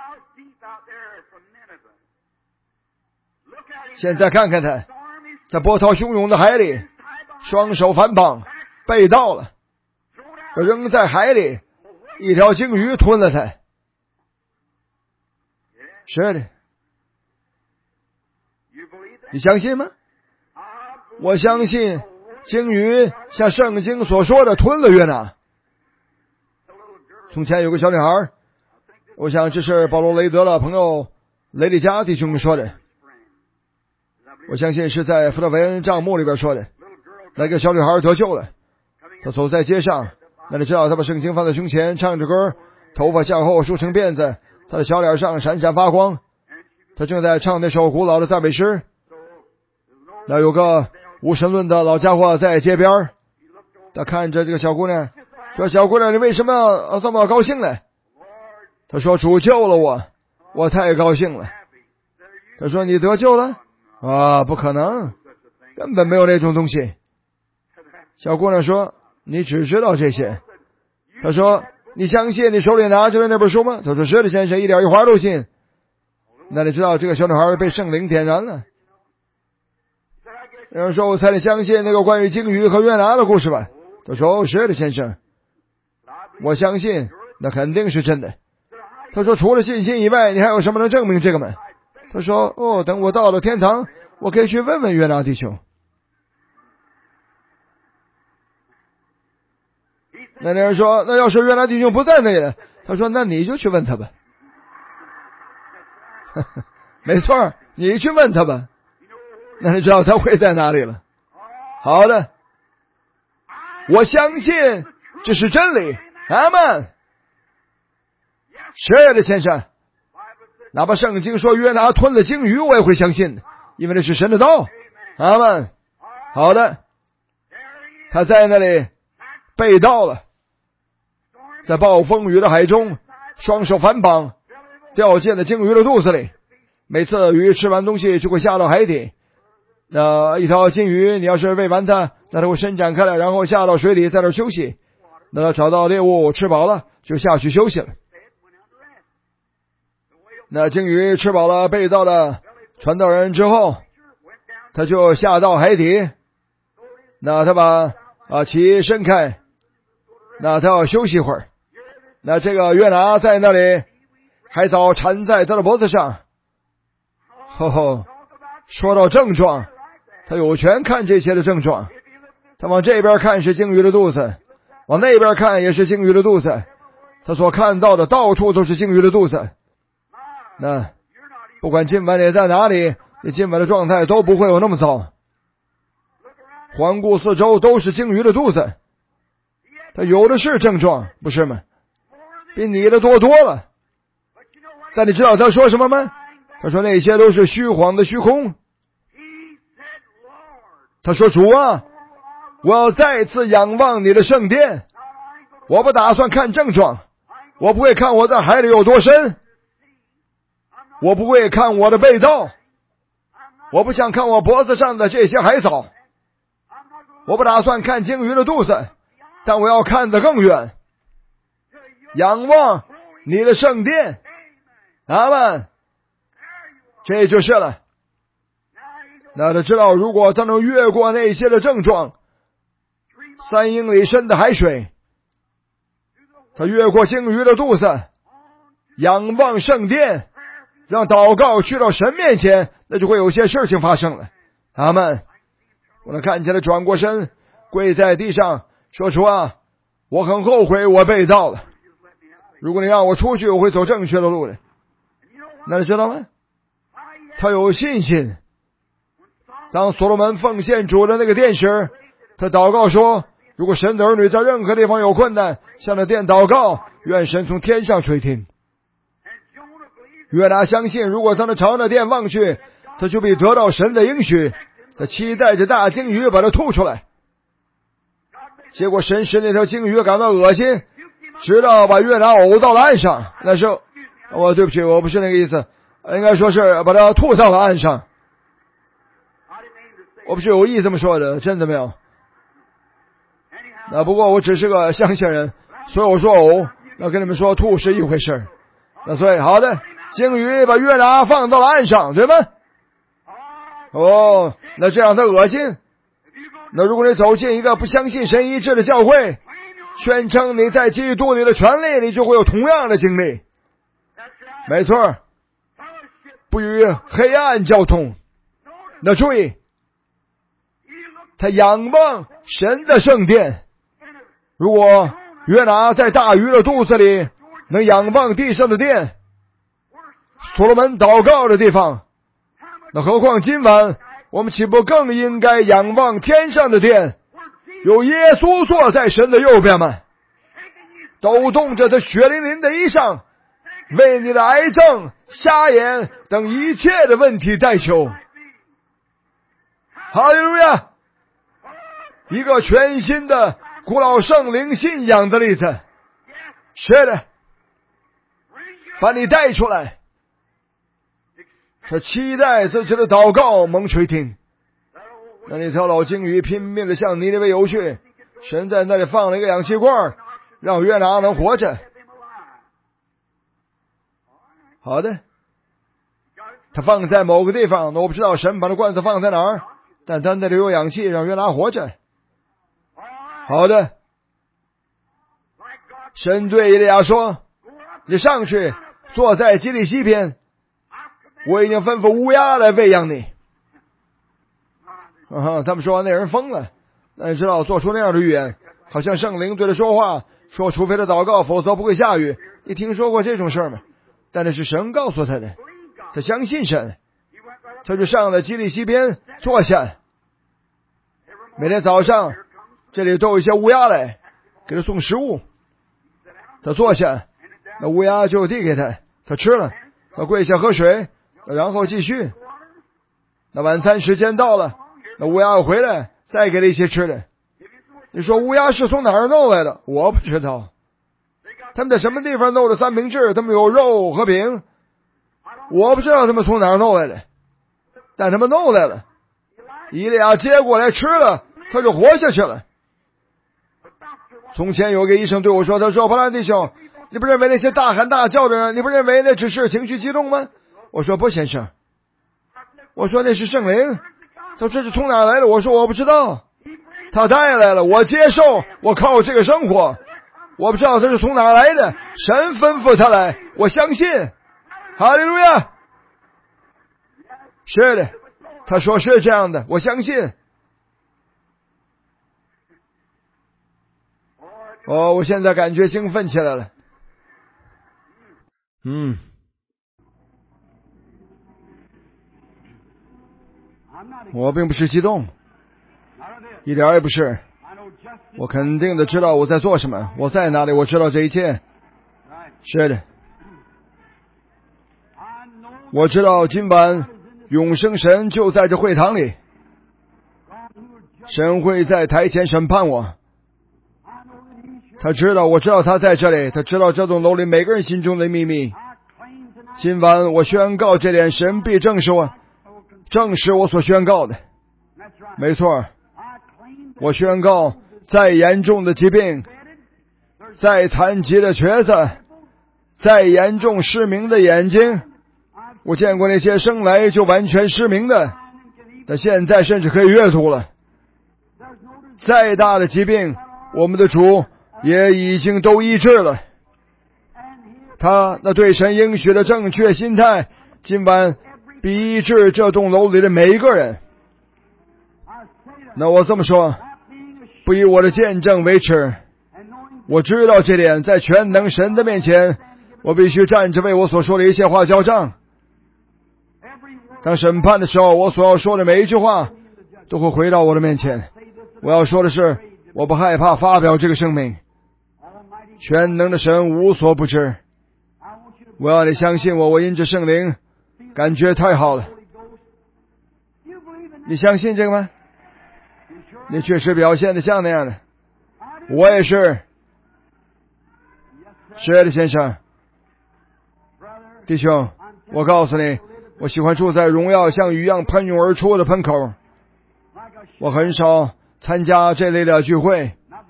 现在看看他在波涛汹涌的海里，双手反绑，被盗了，扔在海里，一条鲸鱼吞了他。是的，你相信吗？我相信鲸鱼像圣经所说的吞了约拿。从前有个小女孩，我想这是保罗雷德的朋友雷利加弟兄说的，我相信是在福特维恩账目里边说的。那个小女孩得救了，她走在街上，那你知道她把圣经放在胸前，唱着歌，头发向后梳成辫子，她的小脸上闪闪发光。她正在唱那首古老的赞美诗。那有个无神论的老家伙在街边，他看着这个小姑娘说，小姑娘你为什么这么高兴呢？他说主救了我，我太高兴了。他说你得救了？啊，不可能，根本没有那种东西。小姑娘说你只知道这些。他说你相信你手里拿着的那本书吗？他说是的先生，一点一划都信。那你知道这个小女孩被圣灵点燃了。有人说我才得相信那个关于鲸鱼和约拿的故事吧。他说哦是的先生，我相信那肯定是真的。他说除了信心以外你还有什么能证明这个吗？他说哦等我到了天堂我可以去问问约拿弟兄。那那人说那要是约拿弟兄不在那里了，他说那你就去问他吧。没错，你去问他吧。那你知道他会在哪里了。好的，我相信这是真理。阿们。是的先生，哪怕圣经说约拿吞了鲸鱼我也会相信的，因为那是神的道。阿们。好的，他在那里被盗了，在暴风雨的海中双手反绑，掉进了鲸鱼的肚子里。每次鱼吃完东西就会下到海底。那一条金鱼你要是喂完它，那它会伸展开来，然后下到水里在那休息。那它找到猎物吃饱了就下去休息了。那鲸鱼吃饱了被盗的传道人之后，他就下到海底。那他把啊鳍伸开，那他要休息一会儿。那这个约拿在那里海藻缠在他的脖子上。吼吼，说到症状，他有权看这些的症状。 他往这边看是鲸鱼的肚子，往那边看也是鲸鱼的肚子，他所看到的到处都是鲸鱼的肚子。那不管今晚你在哪里，你今晚的状态都不会有那么糟。环顾四周都是鲸鱼的肚子，他有的是症状，不是吗？比你的多多了。但你知道他说什么吗？他说那些都是虚晃的虚空。他说主啊，我要再次仰望你的圣殿，我不打算看症状，我不会看我在海里有多深，我不会看我的被罩，我不想看我脖子上的这些海藻，我不打算看鲸鱼的肚子，但我要看得更远，仰望你的圣殿。阿们，这就是了。那他知道，如果他能越过那些的症状，三英里深的海水，他越过鲸鱼的肚子，仰望圣殿，让祷告去到神面前，那就会有些事情发生了。阿们。我能看起来转过身，跪在地上说，主啊，我很后悔我被盗了，如果你让我出去，我会走正确的路的。那你知道吗？他有信心。当所罗门奉献主的那个殿时，他祷告说，如果神的儿女在任何地方有困难，向着殿祷告，愿神从天上垂听。约拿相信，如果他能朝那殿望去，他就必得到神的应许。他期待着大鲸鱼把它吐出来，结果神使那条鲸鱼感到恶心，直到把约拿呕到了岸上。那时候，我对不起，我不是那个意思，应该说是把它吐到了岸上。我不是有意这么说的，真的没有。那不过我只是个乡下人，所以我说呕，那跟你们说吐是一回事。那所以好的，鲸鱼把约拿放到了岸上，对吗？哦，那这样他恶心。那如果你走进一个不相信神医治的教会，宣称你在基督里的权利，你就会有同样的经历。没错，不与黑暗交通。那注意，他仰望神的圣殿。如果约拿在大鱼的肚子里能仰望地上的殿，所罗门祷告的地方，那何况今晚我们岂不更应该仰望天上的殿，有耶稣坐在神的右边吗？抖动着他血淋淋的衣裳，为你的癌症、瞎眼等一切的问题代求。哈利路亚！一个全新的古老圣灵信仰的例子。是的，把你带出来。他期待自己的祷告蒙垂听。那那条老鲸鱼拼命的向尼尼微游去，神在那里放了一个氧气罐，让约拿能活着。好的，他放在某个地方，那我不知道神把那罐子放在哪儿，但他那里有氧气，让约拿活着。好的，神对以利亚说，你上去坐在基利西边，我已经吩咐乌鸦来喂养你。啊，他们说那人疯了。那你知道做出那样的预言，好像圣灵对他说话，说除非他祷告，否则不会下雨。你听说过这种事吗？但那是神告诉他的，他相信神，他就上了基利西边坐下。每天早上这里都有一些乌鸦来给他送食物，他坐下，那乌鸦就递给他，他吃了，他跪下喝水，然后继续。那晚餐时间到了，那乌鸦又回来再给他一些吃的。你说乌鸦是从哪儿弄来的？我不知道，他们在什么地方弄的三明治？他们有肉和饼，我不知道他们从哪儿弄来的，但他们弄来了。以利亚接过来吃了，他就活下去了。从前有个医生对我说，他说，伯兰弟兄，你不认为那些大喊大叫的人，你不认为那只是情绪激动吗？我说不，先生，我说那是圣灵。他说这是从哪来的？我说我不知道，他带来了，我接受，我靠这个生活，我不知道他是从哪来的，神吩咐他来，我相信。哈利路亚！是的，他说是这样的，我相信。 哦，我现在感觉兴奋起来了。嗯，我并不是激动，一点也不是。我肯定的知道我在做什么，我在哪里，我知道这一切。是的，我知道今晚永生神就在这会堂里，神会在台前审判我。他知道，我知道他在这里，他知道这栋楼里每个人心中的秘密。今晚我宣告这点，神必证实我，证实我所宣告的。没错，我宣告再严重的疾病，再残疾的瘸子，再严重失明的眼睛，我见过那些生来就完全失明的，但现在甚至可以阅读了。再大的疾病，我们的主也已经都医治了。他那对神应许的正确心态，今晚必医治这栋楼里的每一个人。那我这么说，不以我的见证为耻。我知道这点，在全能神的面前，我必须站着为我所说的一切话交账。当审判的时候，我所要说的每一句话都会回到我的面前。我要说的是，我不害怕发表这个声明。全能的神无所不知。我要你相信我，我因着圣灵感觉太好了。你相信这个吗？你确实表现得像那样的。我也是。是的，先生。弟兄，我告诉你，我喜欢住在荣耀像雨一样喷涌而出的喷口。我很少参加这类的聚会，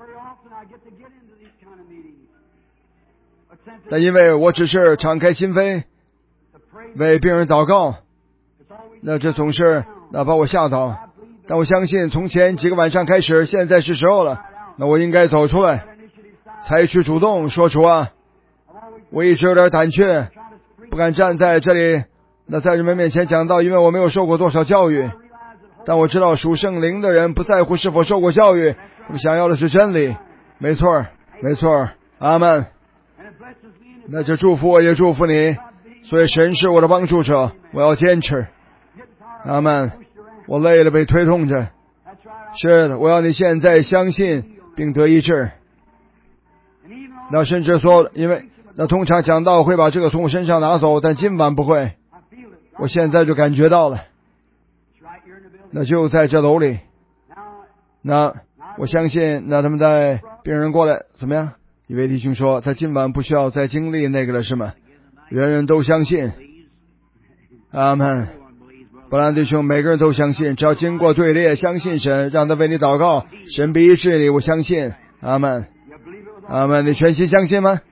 但因为我只是敞开心扉为病人祷告，那这总是那把我吓到。但我相信从前几个晚上开始，现在是时候了，那我应该走出来，采取主动说出啊。我一直有点胆怯，不敢站在这里那在人们面前讲道，因为我没有受过多少教育。但我知道属圣灵的人不在乎是否受过教育，他们想要的是真理。没错，没错，阿们。那就祝福我，也祝福你。所以神是我的帮助者，我要坚持。阿们。我累了，被推动着。是的，我要你现在相信并得医治。那甚至说，因为那通常讲道会把这个从我身上拿走，但今晚不会。我现在就感觉到了。那就在这楼里。那我相信，那他们在病人过来怎么样？一位弟兄说，他今晚不需要再经历那个了，是吗？人人都相信。阿们。布兰弟兄，每个人都相信，只要经过队列，相信神，让他为你祷告，神必医治你。我相信。阿们。阿们。你全心相信吗？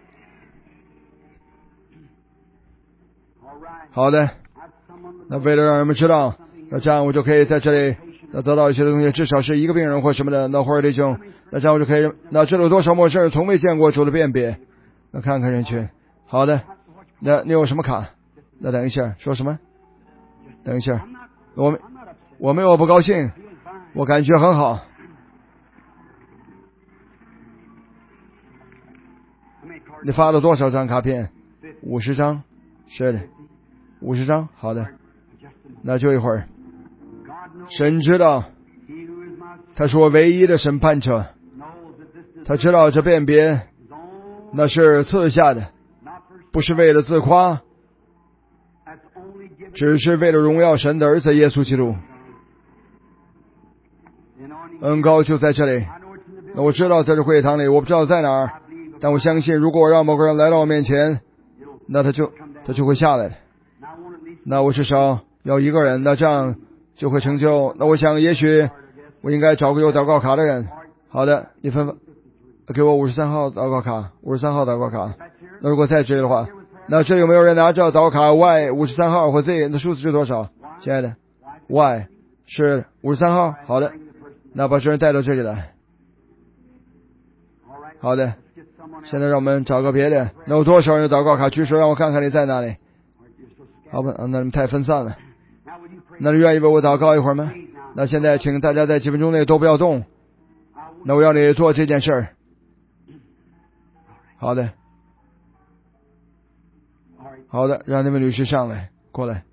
好的。那为了让人们知道，那这样我就可以在这里那得到一些东西，至少是一个病人或什么的。那或者弟兄，那这样我就可以，那这里有多少陌生人从未见过主的辨别？那看看人群。好的。那你有什么卡？那等一下，说什么？等一下，我我没有不高兴，我感觉很好。你发了多少张卡片？五十张。是的，五十张。好的，那就一会儿。神知道，他是我唯一的审判者，他知道这辨别那是赐下的，不是为了自夸，只是为了荣耀神的儿子耶稣基督。恩膏就在这里。那我知道在这会堂里，我不知道在哪儿，但我相信如果我让某个人来到我面前，那他就他就会下来的。那我至少要一个人，那这样就会成就。那我想也许我应该找个有祷告卡的人。好的，你分分给我五十三号祷告卡，五十三号祷告卡。那如果在这里的话，那这里有没有人拿着祷告卡 Y 五十三号或 Z？ 那数字是多少？亲爱的 Y 是五十三号。好的，那把这人带到这里来。好的，现在让我们找个别的。那有多少人有祷告卡？举手让我看看你在哪里。好吧，那你们太分散了。那你愿意为我祷告一会儿吗？那现在请大家在几分钟内都不要动。那我要你做这件事儿。 好的，好的，让那位女士上来，过来。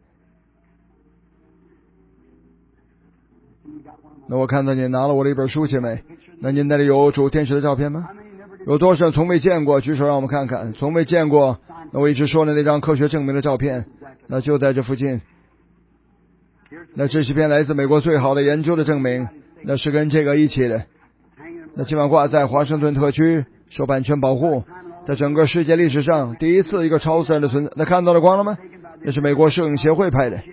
那我看到你拿了我的一本书去没？那您那里有主天使的照片吗？有多少人从未见过？举手让我们看看。从未见过，那我一直说的那张科学证明的照片，那就在这附近。那这是篇来自美国最好的研究的证明，那是跟这个一起的。那今晚挂在华盛顿特区，受版权保护，在整个世界历史上第一次一个超自然的存在。那看到了光了吗？那是美国摄影协会拍的，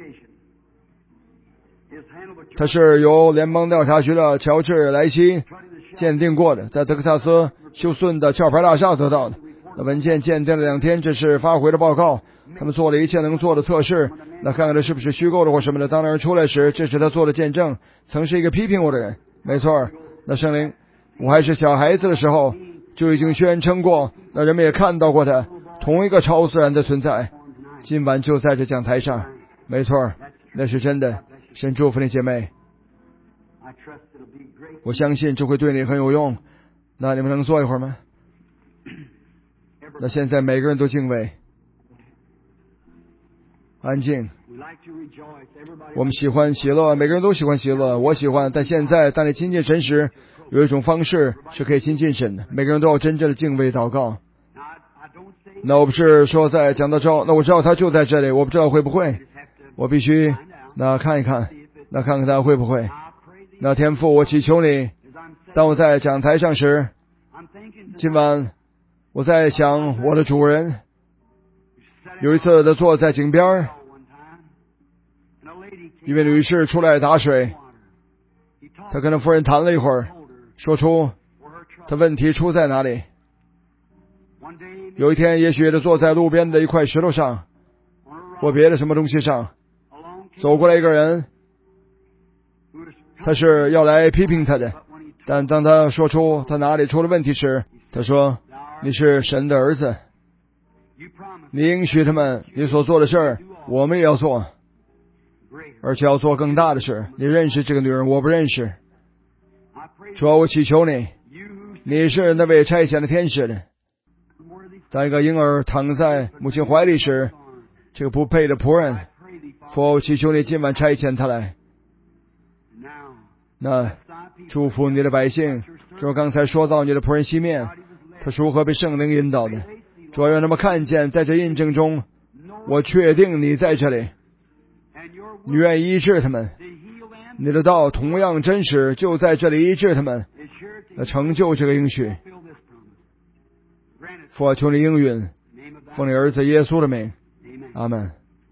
它是由联邦调查局的乔治莱西鉴定过的，在德克萨斯休斯顿的壳牌大厦得到的。那文件鉴定了两天，这是发回的报告。他们做了一切能做的测试，那看看这是不是虚构的或什么的。当然出来时，这是他做的见证。曾是一个批评我的人，没错。那圣灵，我还是小孩子的时候就已经宣称过，那人们也看到过他同一个超自然的存在。今晚就在这讲台上，没错，那是真的。神祝福你姐妹，我相信这会对你很有用。那你们能坐一会儿吗？那现在每个人都敬畏，安静。我们喜欢喜乐，每个人都喜欢喜乐，我喜欢。但现在当你亲近神时，有一种方式是可以亲近神的。每个人都要真正的敬畏祷告。那我不是说在讲到之后，那我知道他就在这里，我不知道会不会，我必须那看一看，那看看他会不会。那天父，我祈求你，当我在讲台上时，今晚我在想我的主人，有一次他坐在井边，一位女士出来打水，他跟他夫人谈了一会儿，说出他问题出在哪里。有一天也许他坐在路边的一块石头上或别的什么东西上，走过来一个人，他是要来批评他的，但当他说出他哪里出了问题时，他说，你是神的儿子，你应许他们你所做的事儿我们也要做，而且要做更大的事。你认识这个女人，我不认识。主要我祈求你，你是那位差遣的天使的。当一个婴儿躺在母亲怀里时，这个不配的仆人，父，我祈求你今晚差遣他来。那祝福你的百姓。主，刚才说到你的仆人西面，他是如何被圣灵引导的。主要让他们看见，在这印证中，我确定你在这里，你愿意医治他们，你的道同样真实，就在这里医治他们，成就这个应许。父，求你应允，奉你儿子耶稣的名，阿门。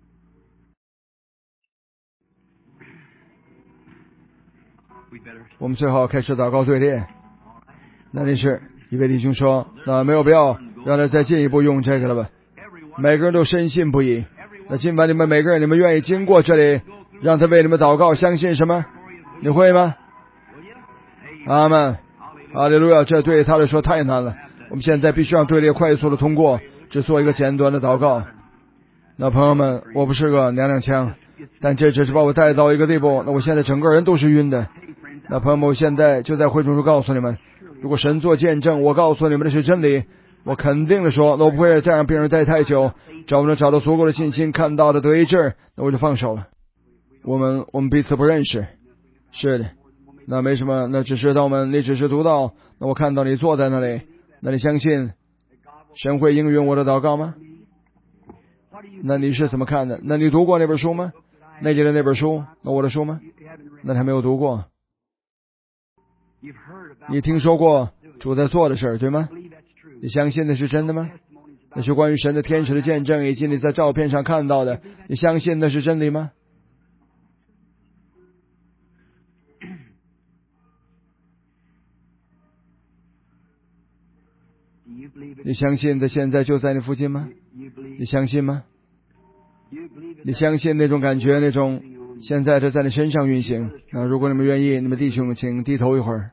我们最好开始祷告队列。那你是一位弟兄说，那没有必要让他再进一步用这个了吧？每个人都深信不疑。那今晚你们每个人，你们愿意经过这里，让他为你们祷告，相信什么？你会吗？阿门，哈利路亚。这对他来说太难了。我们现在必须让队列快速的通过，只做一个简短的祷告。那朋友们，我不是个娘娘腔，但这只是把我带到一个地步，那我现在整个人都是晕的。那朋友们，我现在就在会中告诉你们，如果神做见证，我告诉你们的是真理，我肯定的说，那我不会再让病人待太久，只要我能找到足够的信心，看到的得医治，那我就放手了。我们我们彼此不认识，是的，那没什么，那只是当我们你只是读到，那我看到你坐在那里，那你相信神会应允我的祷告吗？那你是怎么看的？那你读过那本书吗？那节的那本书，那我的书吗？那还没有读过。你听说过主在做的事儿，对吗？你相信那是真的吗？那是关于神的天使的见证，以及你在照片上看到的，你相信那是真理吗？你相信他现在就在你附近吗？你相信吗？你相信那种感觉，那种现在这在你身上运行？那如果你们愿意，你们弟兄请低头一会儿。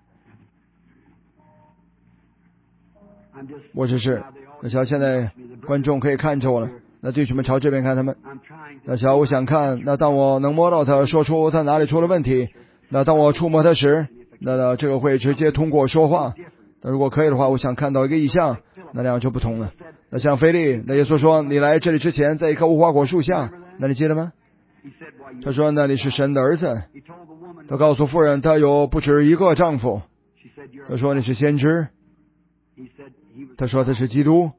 我只是那瞧，现在观众可以看着我了，那弟兄们朝这边看他们。那瞧，我想看，那当我能摸到他，说出他哪里出了问题，那当我触摸他时，那这个会直接通过说话。那如果可以的话，我想看到一个意象， 那两就不同了。那像腓力，那耶稣说你来这里之前在一棵无花果树下，那你记得吗？他说那你是神的儿子。他告诉妇人他有不止一个丈夫。他说你是先知。他说他是基督。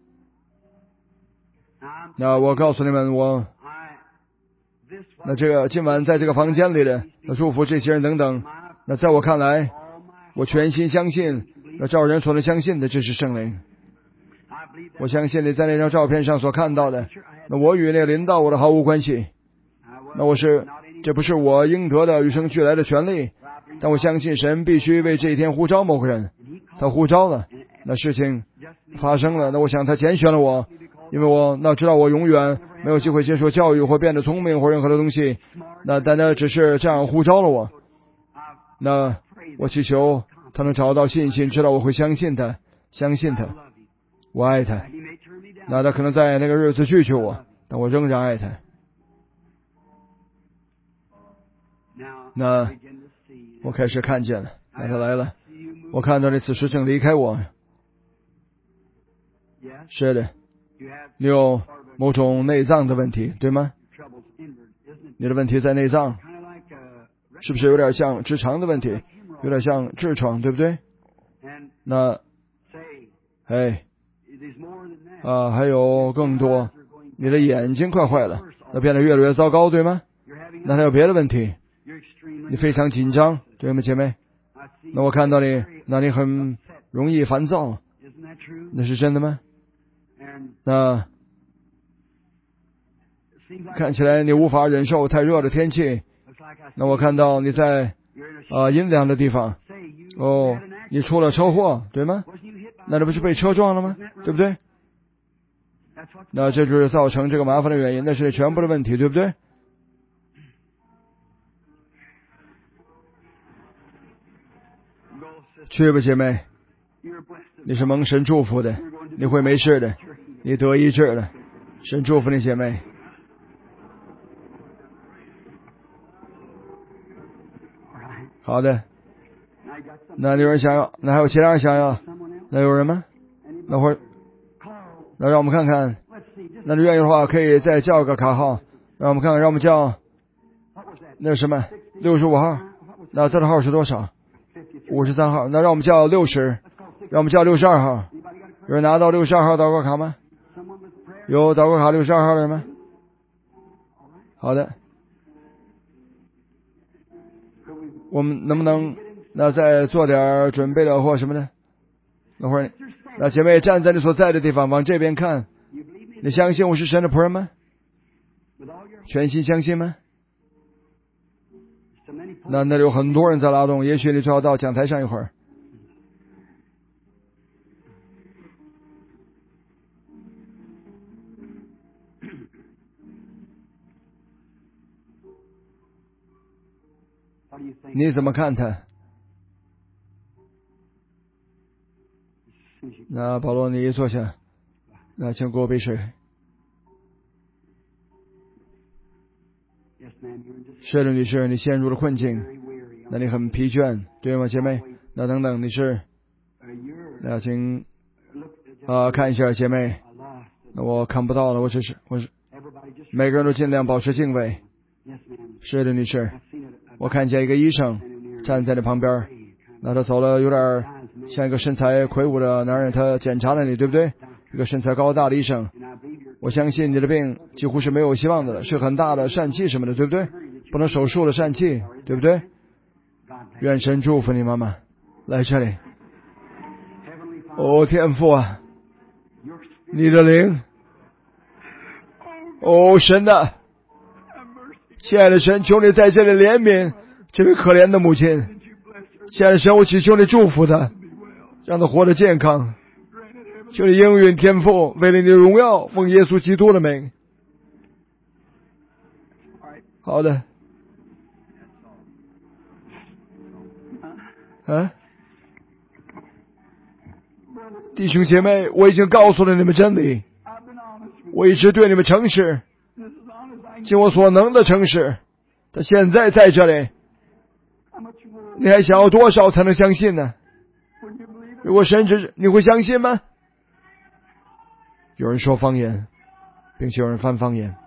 那我告诉你们，我那这个今晚在这个房间里的那祝福这些人等等，那在我看来，我全心相信，那照人所能相信的，这是圣灵。我相信你在那张照片上所看到的，那我与那个临到我的毫无关系。那我是，这不是我应得的与生俱来的权利，但我相信神必须为这一天呼召某个人，他呼召了，那事情发生了，那我想他拣选了我，因为我那知道我永远没有机会接受教育或变得聪明或任何的东西，那但他只是这样呼召了我。那我祈求他能找到信心，知道我会相信他，相信他，我爱他。那他可能在那个日子拒绝我，但我仍然爱他。那我开始看见了，那他来了，我看到你此时正离开我。是的，你有某种内脏的问题，对吗？你的问题在内脏，是不是有点像直肠的问题，有点像痔疮，对不对？那哎啊，还有更多，你的眼睛快坏了，那变得越来越糟糕，对吗？那还有别的问题，你非常紧张，对吗，姐妹？那我看到你，那你很容易烦躁，那是真的吗？那看起来你无法忍受太热的天气，那我看到你在啊、呃、阴凉的地方。哦，你出了车祸，对吗？那这不是被车撞了吗？对不对？那这就是造成这个麻烦的原因，那是全部的问题，对不对？去吧，姐妹，你是蒙神祝福的，你会没事的，你得医治了，神祝福你，姐妹。好的，那有人想要，那还有其他人想要，那有人吗？那会儿，那让我们看看，那你愿意的话，可以再叫个卡号，让我们看看，让我们叫那是什么六十五号，那这个号是多少？五十三号，那让我们叫六十，让我们叫六十二号。有人拿到六十二号祷告卡吗？有祷告卡六十二号的人吗？好的，我们能不能那再做点准备的或什么的？等会儿，那姐妹站在你所在的地方，往这边看。你相信我是神的仆人吗？全心相信吗？那那里有很多人在劳动，也许你最好到讲台上一会儿。你怎么看他？那保罗，你坐下。那请给我杯水。是的，女士，你陷入了困境，那你很疲倦，对吗，姐妹？那等等，你是那请啊、呃、看一下，姐妹。那我看不到了，我只是我是每个人都尽量保持敬畏。是的，女士，我看见一个医生站在你旁边，那他走了有点像一个身材魁梧的男人，他检查了你，对不对？一个身材高大的医生，我相信你的病几乎是没有希望的了，是很大的疝气什么的，对不对？不能手术的疝气，对不对？愿神祝福你，妈妈，来这里。哦，天父啊，你的灵，哦，神啊，亲爱的神，求你在这里怜悯这位可怜的母亲。亲爱的神，我祈求你祝福他，让他活得健康。求你应允天父，为了你的荣耀，奉耶稣基督的名。好的。啊，弟兄姐妹，我已经告诉了你们真理，我一直对你们诚实，尽我所能的诚实。他现在在这里，你还想要多少才能相信呢？如果神只，你会相信吗？ 有人说方言，并且有人翻方言。